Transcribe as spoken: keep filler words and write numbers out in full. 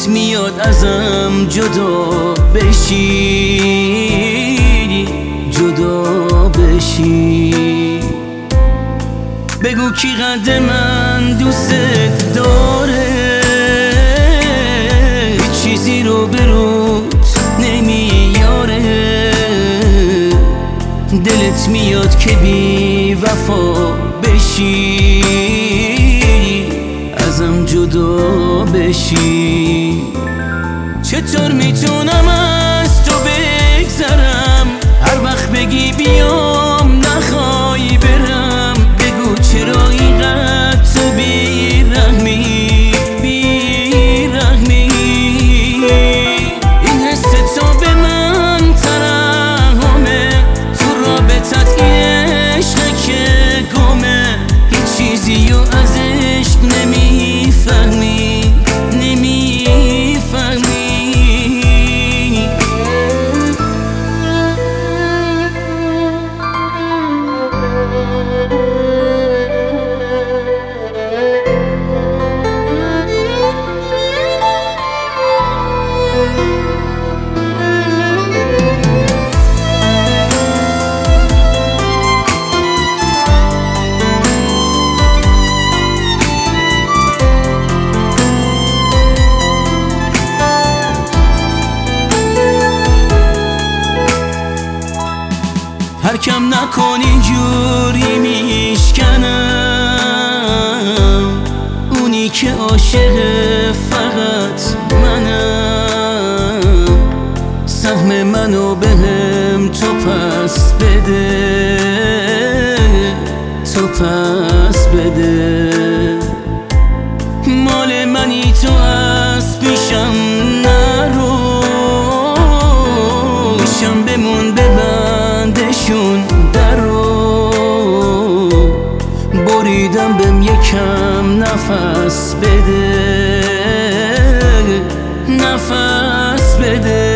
دلت میاد ازم جدا بشی، جدا بشی. بگو کی قد من دوست داره، چیزی رو به روت نمیاره. دلت میاد که بی وفا بشی، ازم جدا بشی. چطور میتونم از تو بگذرم، هر وقت بگی بیام نخوای برم. بگو چرا اینقدر تو بیرحمی، بیرحمی. این حس تو به من ترحمه، تو رابطت این عشقه که گمه. هیچ چیزی رو از عشق نمیفهمی، نمیفهمی. هر کم نکن اینجوری میشکنم، اونی که عاشق فقط منم. سهم منو بهم تو پس بده، تو پس بده. مال منی تو از پیشم نرو، پیشم بمون ببندشون درو. بریدم بهم یکم نفس بده، نفس بده.